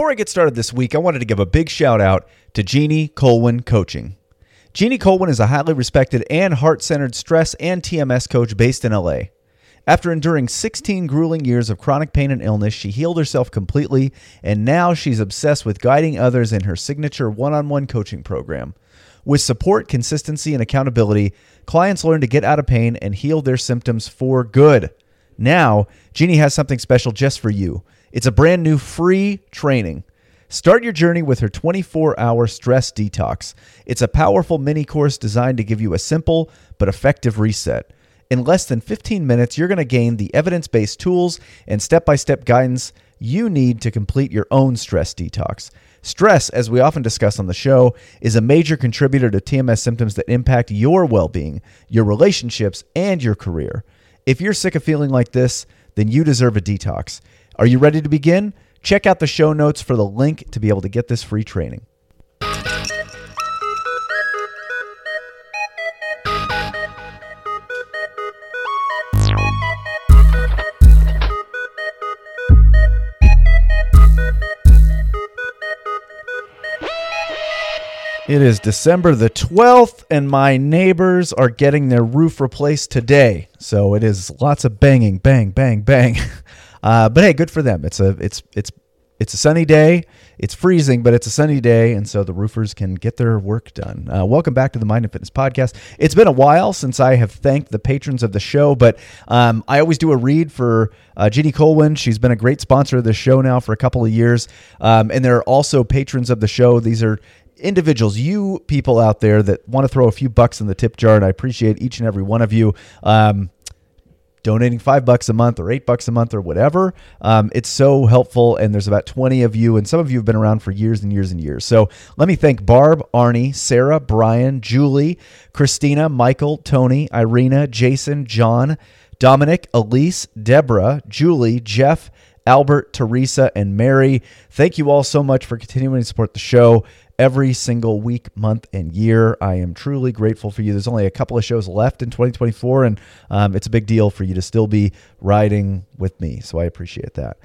Before I get started this week, I wanted to give a big shout out to Jeannie Colwyn Coaching. Jeannie Colwyn is a highly respected and heart-centered stress and TMS coach based in LA. After enduring 16 grueling years of chronic pain and illness, she healed herself completely, and now she's obsessed with guiding others in her signature one-on-one coaching program. With support, consistency, and accountability, clients learn to get out of pain and heal their symptoms for good. Now, Jeannie has something special just for you. It's a brand new free training. Start your journey with her 24-hour stress detox. It's a powerful mini course designed to give you a simple but effective reset. In less than 15 minutes, you're going to gain the evidence-based tools and step-by-step guidance you need to complete your own stress detox. Stress, as we often discuss on the show, is a major contributor to TMS symptoms that impact your well-being, your relationships, and your career. If you're sick of feeling like this, then you deserve a detox. Are you ready to begin? Check out the show notes for the link to be able to get this free training. It is December the 12th, and my neighbors are getting their roof replaced today. So it is lots of banging, bang, bang, bang. But hey, good for them. It's a sunny day. It's freezing, but it's a sunny day, and so the roofers can get their work done. Welcome back to the Mind and Fitness Podcast. It's been a while since I have thanked the patrons of the show, but I always do a read for Jeannie Colwyn. She's been a great sponsor of the show now for a couple of years, and there are also patrons of the show. These are individuals, you people out there that want to throw a few bucks in the tip jar, and I appreciate each and every one of you. Donating $5 a month or $8 a month or whatever. It's so helpful, and there's about 20 of you, and some of you have been around for years and years and years. So let me thank Barb, Arnie, Sarah, Brian, Julie, Christina, Michael, Tony, Irina, Jason, John, Dominic, Elise, Deborah, Julie, Jeff, Albert, Teresa, and Mary. Thank you all so much for continuing to support the show every single week, month, and year. I am truly grateful for you. There's only a couple of shows left in 2024, and it's a big deal for you to still be riding with me, so I appreciate that.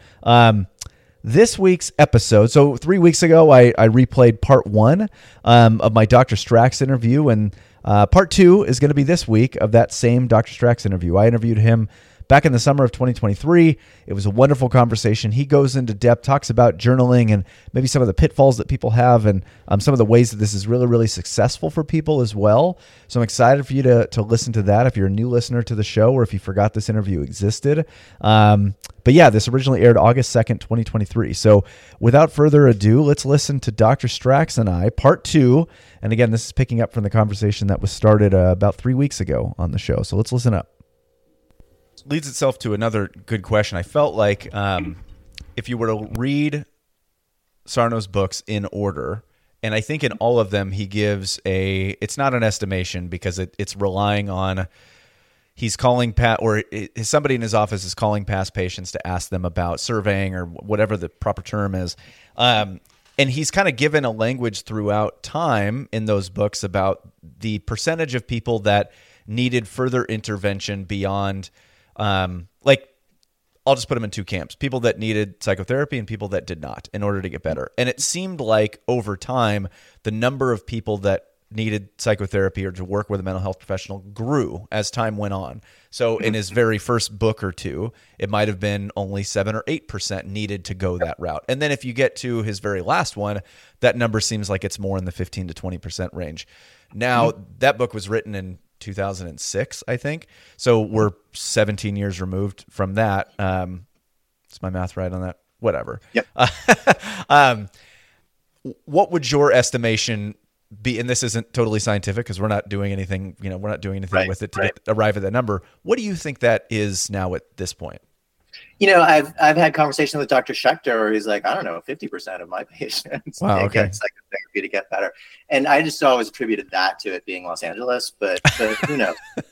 This week's episode, so 3 weeks ago, I replayed part 1 of my Dr. Strax interview, and part 2 is going to be this week of that same Dr. Strax interview. I interviewed him back in the summer of 2023. It was a wonderful conversation. He goes into depth, talks about journaling and maybe some of the pitfalls that people have, and some of the ways that this is really, really successful for people as well. So I'm excited for you to listen to that if you're a new listener to the show or if you forgot this interview existed. But yeah, this originally aired August 2nd, 2023. So without further ado, let's listen to Dr. Strax and I, part 2. And again, this is picking up from the conversation that was started about 3 weeks ago on the show. So let's listen up. Leads itself to another good question. I felt like if you were to read Sarno's books in order, and I think in all of them he gives it's not an estimation because it's relying on, he's calling somebody in his office is calling past patients to ask them about surveying or whatever the proper term is. And he's kind of given a language throughout time in those books about the percentage of people that needed further intervention beyond I'll just put them in two camps: people that needed psychotherapy and people that did not in order to get better. And it seemed like over time, the number of people that needed psychotherapy or to work with a mental health professional grew as time went on. So in his very first book or two, it might have been only 7 or 8% needed to go that route. And then if you get to his very last one, that number seems like it's more in the 15 to 20% range. Now, that book was written in 2006, I think. So we're 17 years removed from that. Is my math right on that? Whatever. Yep. What would your estimation be? And this isn't totally scientific because we're not doing anything, we're not doing anything with it to arrive at that number. What do you think that is now at this point? I've had conversations with Dr. Schechter where he's like, I don't know, 50% of my patients get psychotherapy to get better. And I just always attributed that to it being Los Angeles, but who knows?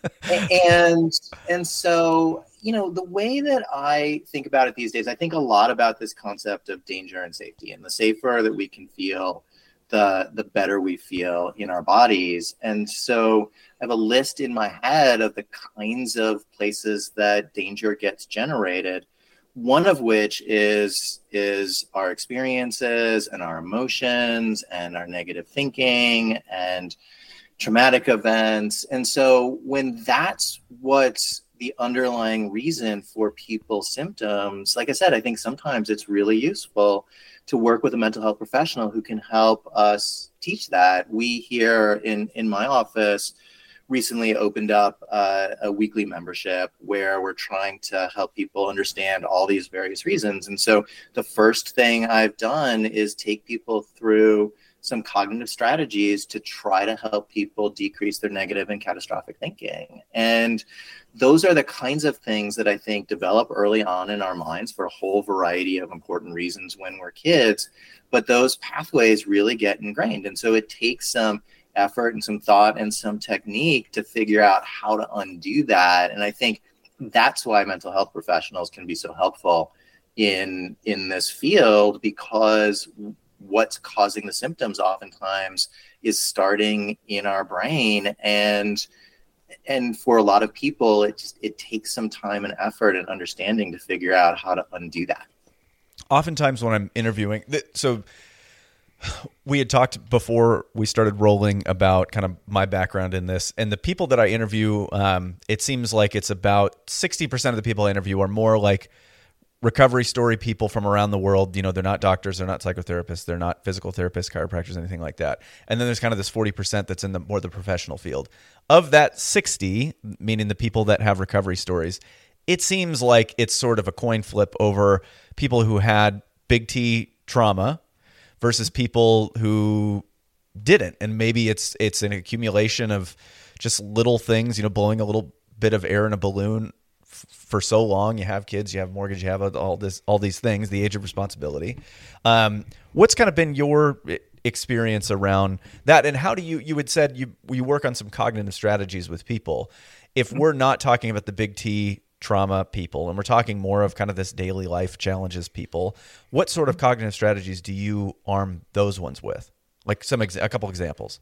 and so, the way that I think about it these days, I think a lot about this concept of danger and safety, and the safer that we can feel, the better we feel in our bodies. And so I have a list in my head of the kinds of places that danger gets generated. one of which is our experiences and our emotions and our negative thinking and traumatic events. And so when that's what's the underlying reason for people's symptoms, like I said, I think sometimes it's really useful to work with a mental health professional who can help us teach that. We here in my office recently opened up a weekly membership where we're trying to help people understand all these various reasons. And so the first thing I've done is take people through some cognitive strategies to try to help people decrease their negative and catastrophic thinking. And those are the kinds of things that I think develop early on in our minds for a whole variety of important reasons when we're kids. But those pathways really get ingrained. And so it takes some effort and some thought and some technique to figure out how to undo that. And I think that's why mental health professionals can be so helpful in this field, because what's causing the symptoms oftentimes is starting in our brain. And for a lot of people, it takes some time and effort and understanding to figure out how to undo that. Oftentimes when I'm interviewing, so we had talked before we started rolling about kind of my background in this, and the people that I interview, it seems like it's about 60% of the people I interview are more like recovery story people from around the world. You know, they're not doctors, they're not psychotherapists, they're not physical therapists, chiropractors, anything like that. And then there's kind of this 40% that's in the more the professional field. Of that 60, meaning the people that have recovery stories, it seems like it's sort of a coin flip over people who had big T trauma versus people who didn't. And maybe it's an accumulation of just little things, you know, blowing a little bit of air in a balloon for so long. You have kids, you have mortgage, you have all these things, the age of responsibility. What's kind of been your experience around that? And how do you had said you work on some cognitive strategies with people. If we're not talking about the big T trauma people and we're talking more of kind of this daily life challenges people, what sort of cognitive strategies do you arm those ones with? Like a couple examples.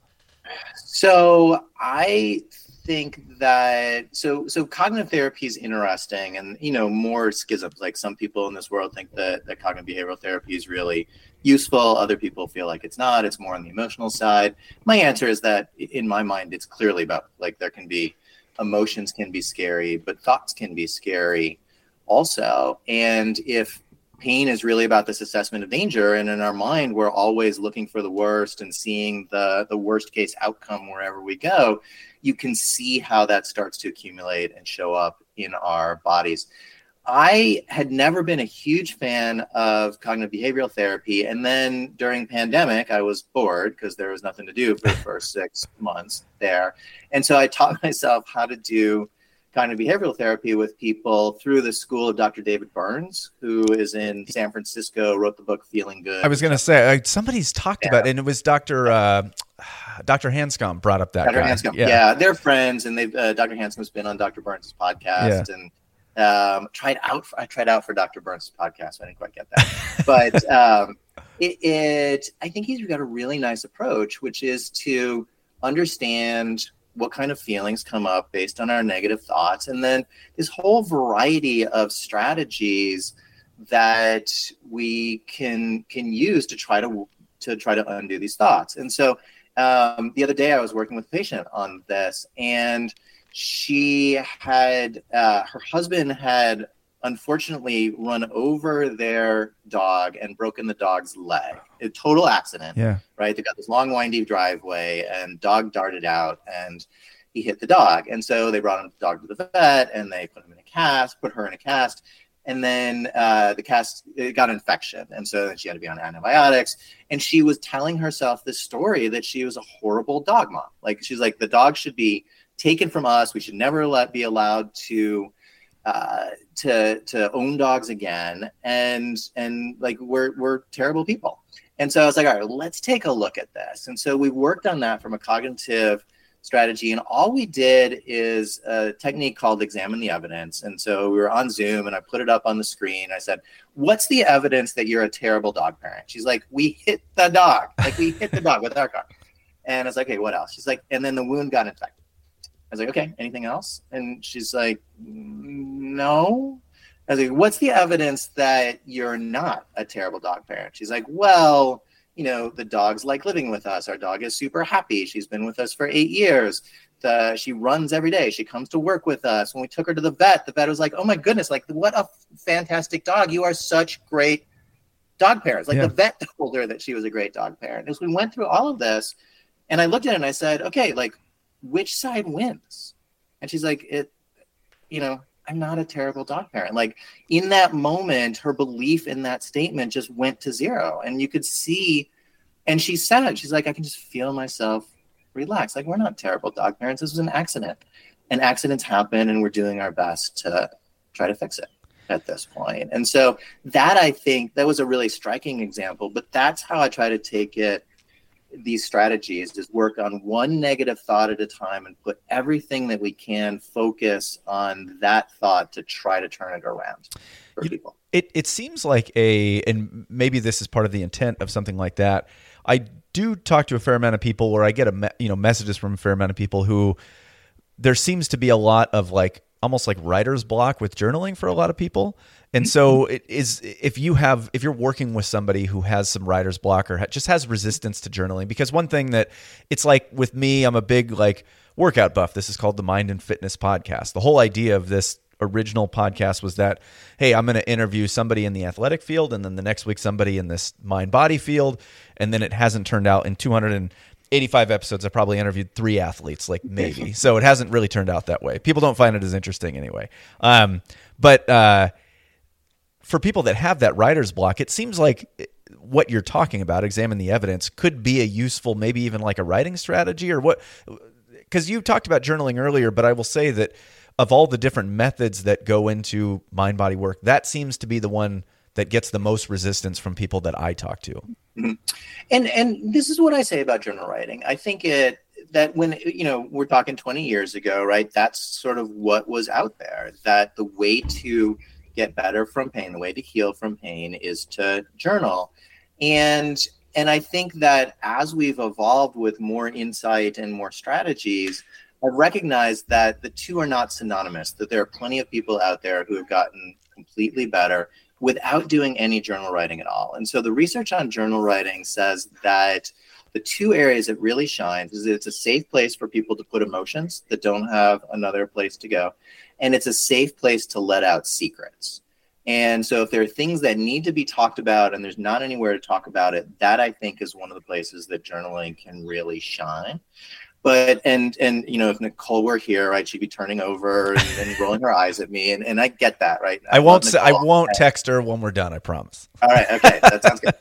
So I think that so cognitive therapy is interesting, and you know, more schisms. Like some people in this world think that cognitive behavioral therapy is really useful. Other people feel like it's not. It's more on the emotional side. My answer is that in my mind, it's clearly about, like, there can be emotions can be scary, but thoughts can be scary also. And if pain is really about this assessment of danger, and in our mind we're always looking for the worst and seeing the worst case outcome wherever we go, you can see how that starts to accumulate and show up in our bodies. I had never been a huge fan of cognitive behavioral therapy, and then during pandemic I was bored because there was nothing to do for the first 6 months there, and so I taught myself how to do cognitive behavioral therapy with people through the school of Dr. David Burns, who is in San Francisco, wrote the book Feeling Good. I was going to say, somebody's talked about it, and it was Dr. Hanscom brought up that Dr. guy. Hanscom. Yeah, they're friends, and they've Dr. Hanscom's been on Dr. Burns' podcast, and I tried out for Dr. Burns' podcast. I didn't quite get that, but I think he's got a really nice approach, which is to understand what kind of feelings come up based on our negative thoughts, and then this whole variety of strategies that we can use to try to undo these thoughts. And so the other day I was working with a patient on this, and she had her husband had unfortunately run over their dog and broken the dog's leg. A total accident. Yeah. Right. They got this long, windy driveway, and dog darted out and he hit the dog. And so they brought the dog to the vet, and they put her in a cast. And then the cast, it got an infection. And so then she had to be on antibiotics. And she was telling herself this story that she was a horrible dog mom. Like, she's like, the dog should be taken from us. We should never be allowed to own dogs again, and like we're terrible people. And so I was like, all right, let's take a look at this. And so we worked on that from a cognitive strategy, and all we did is a technique called examine the evidence. And so we were on Zoom, and I put it up on the screen. I said, what's the evidence that you're a terrible dog parent? She's like, we hit the dog. Like, we hit the dog with our car. And I was like, okay, what else? She's like, and then the wound got infected. I was like, okay, anything else? And she's like, no. I was like, what's the evidence that you're not a terrible dog parent? She's like, well, the dog's like living with us. Our dog is super happy. She's been with us for 8 years. She runs every day. She comes to work with us. When we took her to the vet was like, oh my goodness, like what a fantastic dog. You are such great dog parents. Like the vet told her that she was a great dog parent. As we went through all of this, and I looked at it and I said, okay, like which side wins? And she's like, I'm not a terrible dog parent. Like in that moment, her belief in that statement just went to zero. And you could see, and she said, she's like, I can just feel myself relax. Like we're not terrible dog parents. This was an accident, and accidents happen, and we're doing our best to try to fix it at this point. And so that, I think that was a really striking example, but that's how I try to take it. These strategies is work on one negative thought at a time and put everything that we can focus on that thought to try to turn it around for people. It seems like and maybe this is part of the intent of something like that. I do talk to a fair amount of people, or I get messages from a fair amount of people who there seems to be a lot of like almost like writer's block with journaling for a lot of people. And so it is, if you're working with somebody who has some writer's block or just has resistance to journaling, because one thing that it's like with me, I'm a big like workout buff. This is called the Mind and Fitness Podcast. The whole idea of this original podcast was that, hey, I'm going to interview somebody in the athletic field, and then the next week somebody in this mind body field. And then it hasn't turned out. In 285 episodes, I probably interviewed 3 athletes, like maybe. So it hasn't really turned out that way. People don't find it as interesting anyway. But for people that have that writer's block, it seems like what you're talking about, examine the evidence, could be a useful, maybe even like a writing strategy or what, because you talked about journaling earlier, but I will say that of all the different methods that go into mind body work, that seems to be the one that gets the most resistance from people that I talk to. Mm-hmm. And this is what I say about journal writing. I think that when, we're talking 20 years ago, right? That's sort of what was out there, that the way to get better from pain, the way to heal from pain is to journal. And I think that as we've evolved with more insight and more strategies, I've recognized that the two are not synonymous, that there are plenty of people out there who have gotten completely better without doing any journal writing at all. And so the research on journal writing says that the two areas it really shines is that it's a safe place for people to put emotions that don't have another place to go. And it's a safe place to let out secrets. And so if there are things that need to be talked about and there's not anywhere to talk about it, that I think is one of the places that journaling can really shine. But, and if Nicole were here, right, she'd be turning over and rolling her eyes at me. And I get that, right? I won't text her when we're done, I promise. All right. Okay. That sounds good.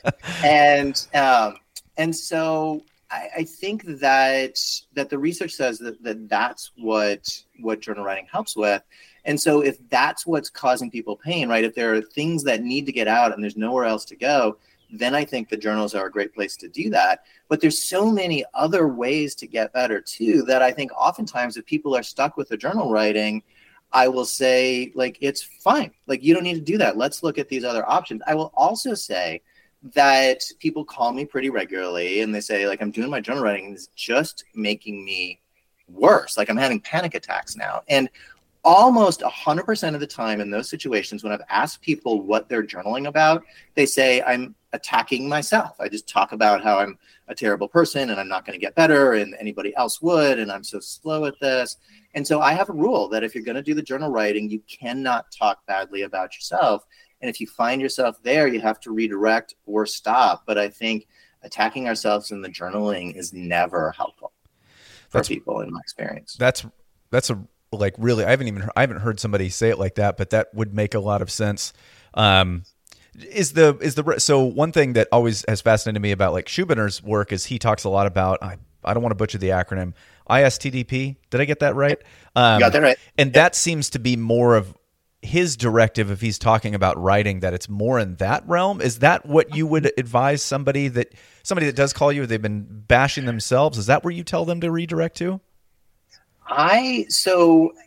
And so I think that the research says that's what journal writing helps with. And so if that's what's causing people pain, right, if there are things that need to get out and there's nowhere else to go, then I think the journals are a great place to do that. But there's so many other ways to get better too, that I think oftentimes if people are stuck with the journal writing, I will say, like, it's fine. Like, you don't need to do that. Let's look at these other options. I will also say that people call me pretty regularly and they say, like, I'm doing my journal writing and it's just making me worse. Like, I'm having panic attacks now. And almost 100% of the time in those situations, when I've asked people what they're journaling about, they say, I'm attacking myself. I just talk about how I'm a terrible person and I'm not going to get better and anybody else would, and I'm so slow at this. And so I have a rule that if you're going to do the journal writing, you cannot talk badly about yourself. And if you find yourself there, you have to redirect or stop. But I think attacking ourselves in the journaling is never helpful for people, in my experience. That's a like really, I haven't heard somebody say it like that, but that would make a lot of sense. So one thing that always has fascinated me about like Schubinner's work is he talks a lot about, I don't want to butcher the acronym, ISTDP. Did I get that right? You got that right. And that seems to be more of his directive if he's talking about writing, that it's more in that realm. Is that what you would advise somebody that does call you, they've been bashing themselves? Is that where you tell them to redirect to? So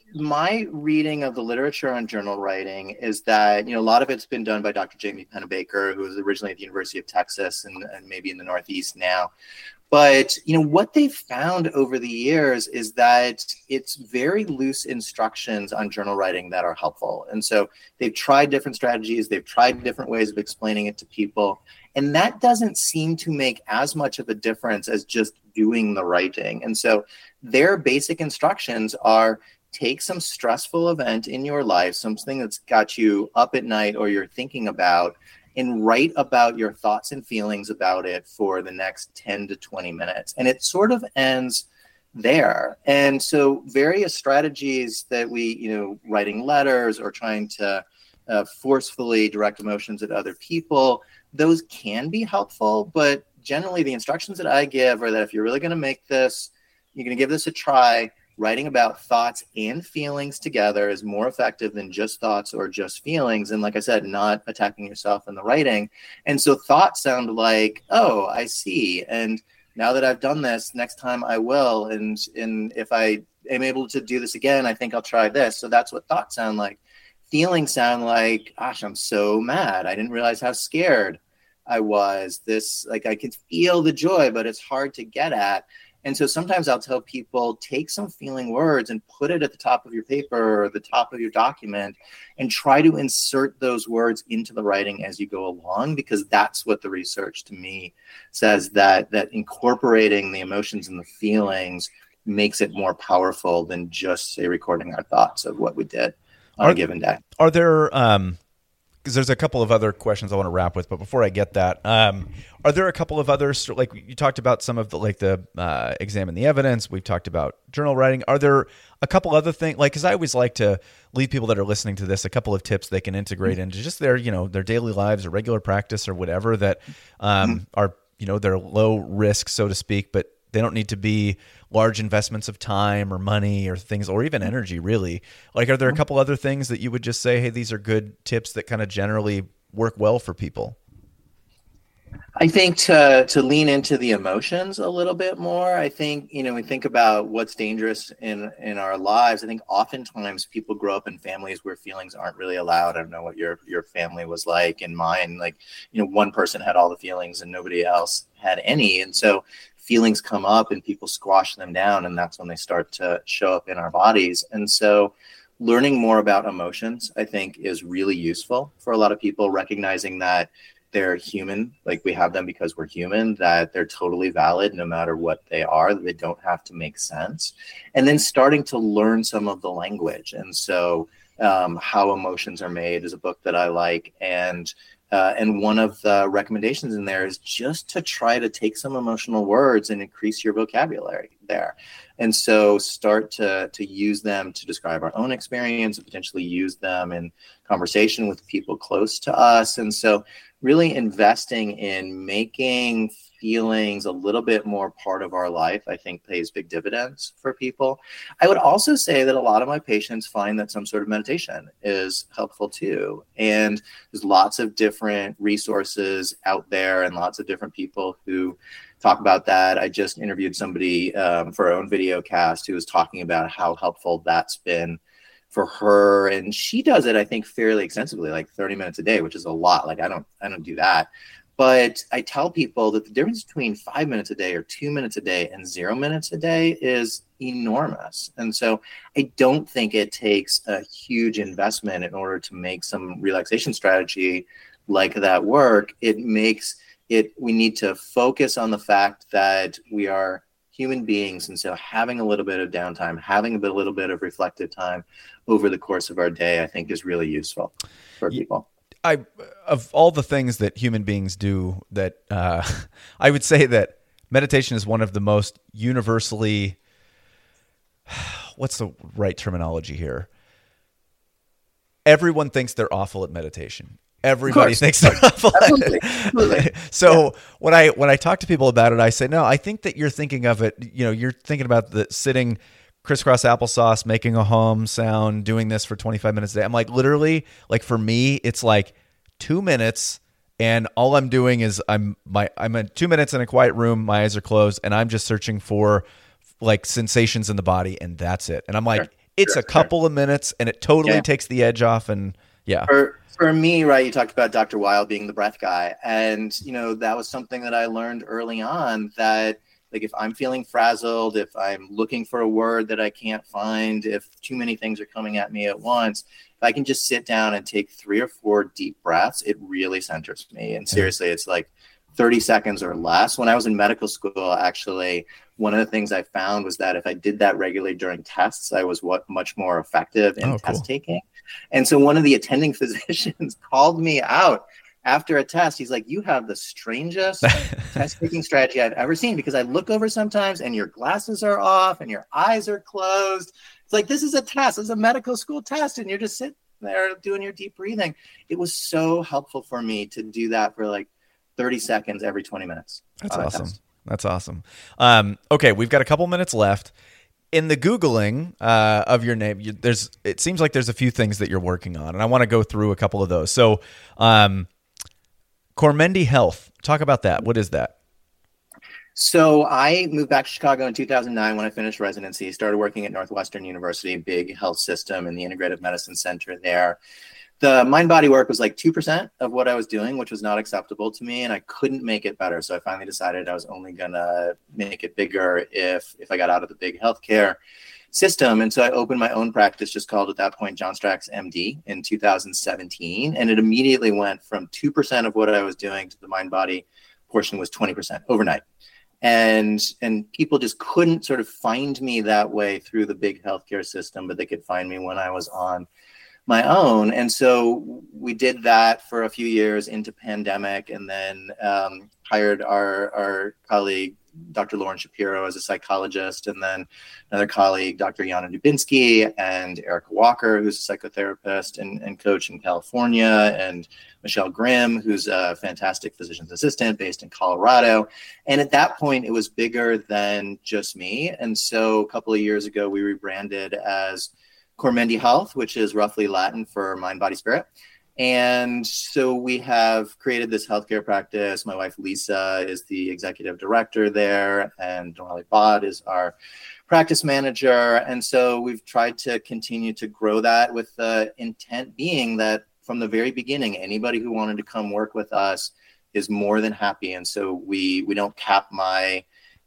my reading of the literature on journal writing is that, a lot of it's been done by Dr. Jamie Pennebaker, who was originally at the University of Texas and maybe in the Northeast now. But, what they've found over the years is that it's very loose instructions on journal writing that are helpful. And so they've tried different strategies. They've tried different ways of explaining it to people. And that doesn't seem to make as much of a difference as just doing the writing. And so their basic instructions are: take some stressful event in your life, something that's got you up at night or you're thinking about, and write about your thoughts and feelings about it for the next 10 to 20 minutes. And it sort of ends there. And so various strategies that we, writing letters or trying to forcefully direct emotions at other people, those can be helpful. But generally the instructions that I give are that if you're really going to make this, you're going to give this a try, writing about thoughts and feelings together is more effective than just thoughts or just feelings. And like I said, not attacking yourself in the writing. And so thoughts sound like, oh, I see. And now that I've done this, next time I will. And if I am able to do this again, I think I'll try this. So that's what thoughts sound like. Feelings sound like, gosh, I'm so mad. I didn't realize how scared I was. I can feel the joy, but it's hard to get at. And so sometimes I'll tell people, take some feeling words and put it at the top of your paper or the top of your document and try to insert those words into the writing as you go along, because that's what the research to me says, that incorporating the emotions and the feelings makes it more powerful than just, say, recording our thoughts of what we did on a given day. Are there, because there's a couple of other questions I want to wrap with, but before I get that, are there a couple of others, like you talked about some of the examine the evidence, we've talked about journal writing. Are there a couple other things, because I always like to leave people that are listening to this a couple of tips they can integrate into just their daily lives or regular practice or whatever that are, they're low risk, so to speak, but they don't need to be large investments of time or money or things, or even energy, really. Like, are there a couple other things that you would just say, hey, these are good tips that kind of generally work well for people? I think to lean into the emotions a little bit more. I think, we think about what's dangerous in our lives. I think oftentimes people grow up in families where feelings aren't really allowed. I don't know what your family was like. In mine, one person had all the feelings and nobody else had any. And so feelings come up and people squash them down, and that's when they start to show up in our bodies. And so learning more about emotions, I think, is really useful for a lot of people, recognizing that they're human, like we have them because we're human, that they're totally valid no matter what they are, that they don't have to make sense. And then starting to learn some of the language. And so How Emotions Are Made is a book that I like. And one of the recommendations in there is just to try to take some emotional words and increase your vocabulary there. And so start to use them to describe our own experience and potentially use them in conversation with people close to us. And so really investing in making feelings a little bit more part of our life, I think, pays big dividends for people. I would also say that a lot of my patients find that some sort of meditation is helpful too. And there's lots of different resources out there and lots of different people who talk about that. I just interviewed somebody for our own video cast who was talking about how helpful that's been for her. And she does it, I think, fairly extensively, like 30 minutes a day, which is a lot. Like I don't do that. But I tell people that the difference between 5 minutes a day or 2 minutes a day and 0 minutes a day is enormous. And so I don't think it takes a huge investment in order to make some relaxation strategy like that work. We need to focus on the fact that we are human beings. And so having a little bit of downtime, having a little bit of reflective time over the course of our day, I think is really useful for people. Of all the things that human beings do, that I would say that meditation is one of the most universally, what's the right terminology here? Everyone thinks they're awful at meditation. Everybody thinks they're awful at it. Absolutely. So when I talk to people about it, I say, no, I think that you're thinking of it, you're thinking about the sitting crisscross applesauce, making a hum sound, doing this for 25 minutes a day. I'm like, literally, like for me, it's like 2 minutes, and all I'm doing is I'm in 2 minutes in a quiet room, my eyes are closed, and I'm just searching for like sensations in the body, and that's it. And I'm like, it's a couple of minutes and it totally takes the edge off. And yeah. For me, right, you talked about Dr. Weil being the breath guy. And, you know, that was something that I learned early on, that like if I'm feeling frazzled, if I'm looking for a word that I can't find, if too many things are coming at me at once, if I can just sit down and take 3 or 4 deep breaths, it really centers me. And seriously, it's like 30 seconds or less. When I was in medical school, actually, one of the things I found was that if I did that regularly during tests, I was much more effective in test taking. And so one of the attending physicians called me out after a test. He's like, you have the strangest test taking strategy I've ever seen, because I look over sometimes and your glasses are off and your eyes are closed. It's like, this is a test. It's a medical school test. And you're just sitting there doing your deep breathing. It was so helpful for me to do that for like 30 seconds every 20 minutes. That's awesome. That's awesome. Okay, we've got a couple minutes left. In the Googling of your name, it seems like there's a few things that you're working on, and I want to go through a couple of those. So, Cormendi Health, talk about that. What is that? So I moved back to Chicago in 2009 when I finished residency, started working at Northwestern University, big health system, in the integrative medicine center there. The mind-body work was like 2% of what I was doing, which was not acceptable to me, and I couldn't make it better. So I finally decided I was only going to make it bigger if I got out of the big healthcare system. And so I opened my own practice, just called at that point John Strax MD, in 2017. And it immediately went from 2% of what I was doing to the mind-body portion was 20% overnight. And people just couldn't sort of find me that way through the big healthcare system, but they could find me when I was on my own. And so we did that for a few years into pandemic, and then hired our colleague, Dr. Lauren Shapiro, as a psychologist, and then another colleague, Dr. Yana Dubinsky, and Erica Walker, who's a psychotherapist and coach in California, and Michelle Grimm, who's a fantastic physician's assistant based in Colorado. And at that point, it was bigger than just me. And so a couple of years ago, we rebranded as Cormendi Health, which is roughly Latin for mind, body, spirit. And so we have created this healthcare practice. My wife, Lisa, is the executive director there, and Norali Bod is our practice manager. And so we've tried to continue to grow that, with the intent being that from the very beginning, anybody who wanted to come work with us is more than happy. And so we don't cap my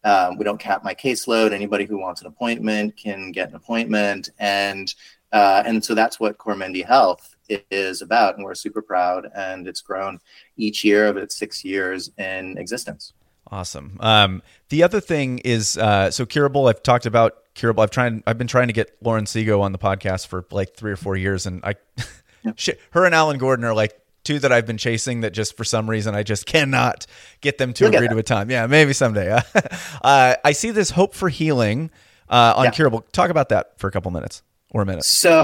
caseload. Anybody who wants an appointment can get an appointment. And so that's what Cormendi Health is about. And we're super proud. And it's grown each year of its 6 years in existence. Awesome. The other thing is, so Curable, I've talked about Curable. I've been trying to get Lauren Seago on the podcast for like 3 or 4 years. And her and Alan Gordon are like two that I've been chasing, that just for some reason I just cannot get them to agree to a time. Yeah, maybe someday. I see this Hope for Healing on Curable. Talk about that for a couple minutes or a minute. So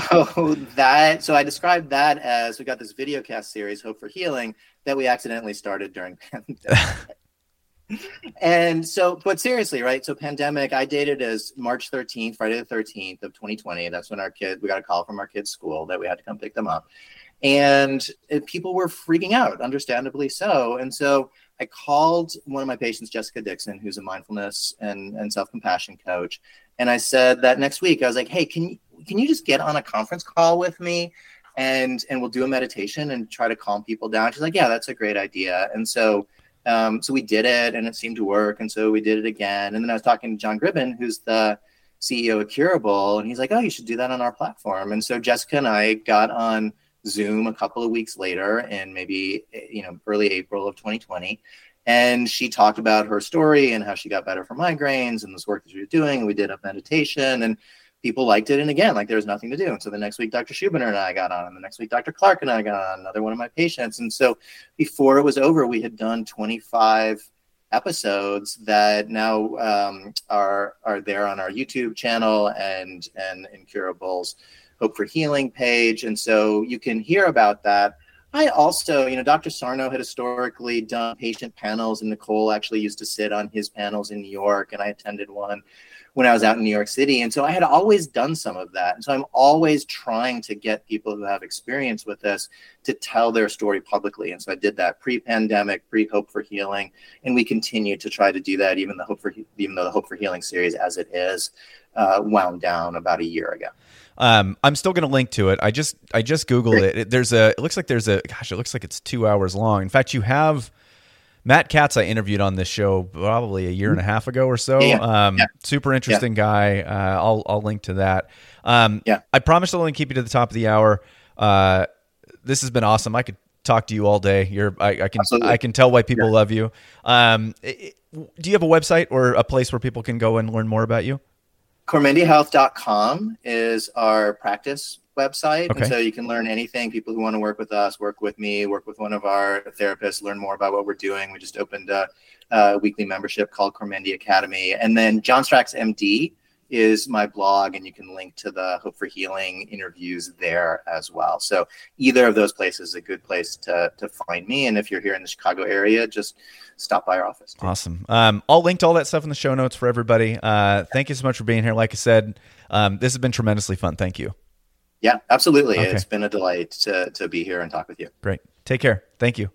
I described that as, we got this video cast series, Hope for Healing, that we accidentally started during pandemic. And so, but seriously, right? So pandemic, I dated as March 13th, Friday the 13th of 2020. That's when we got a call from our kids' school that we had to come pick them up. And people were freaking out, understandably so. And so I called one of my patients, Jessica Dixon, who's a mindfulness and self-compassion coach. And I said that next week, I was like, hey, can you just get on a conference call with me and we'll do a meditation and try to calm people down? She's like, yeah, that's a great idea. And so we did it, and it seemed to work. And so we did it again. And then I was talking to John Gribben, who's the CEO of Curable, and he's like, oh, you should do that on our platform. And so Jessica and I got on Zoom a couple of weeks later, in maybe early April of 2020, and she talked about her story and how she got better from migraines and this work that she was doing. And we did a meditation, and people liked it. And again, like there was nothing to do. And so the next week, Dr. Schubiner and I got on, and the next week, Dr. Clark and I got on, another one of my patients. And so before it was over, we had done 25 episodes that now are there on our YouTube channel and in Curable's Hope for Healing page. And so you can hear about that. I also, Dr. Sarno had historically done patient panels, and Nicole actually used to sit on his panels in New York, and I attended one when I was out in New York City. And so I had always done some of that. And so I'm always trying to get people who have experience with this to tell their story publicly. And so I did that pre-pandemic, pre-Hope for Healing. And we continue to try to do that, even though the Hope for Healing series as it is wound down about a year ago. I'm still going to link to it. I just Googled it. It looks like it's 2 hours long. In fact, you have Matt Katz I interviewed on this show probably a year and a half ago or so. Super interesting guy. I'll link to that. I promise I'll only keep you to the top of the hour. This has been awesome. I could talk to you all day. I can tell why people love you. Do you have a website or a place where people can go and learn more about you? KormendiaHealth.com is our practice website. Okay. And so you can learn anything. People who want to work with us, work with me, work with one of our therapists, learn more about what we're doing. We just opened a weekly membership called Kormendi Academy. And then John Strax MD is my blog, and you can link to the Hope for Healing interviews there as well. So either of those places is a good place to find me. And if you're here in the Chicago area, just stop by our office too. Awesome. I'll link to all that stuff in the show notes for everybody. Thank you so much for being here. Like I said, this has been tremendously fun. Thank you. Yeah, absolutely. Okay. It's been a delight to be here and talk with you. Great. Take care. Thank you.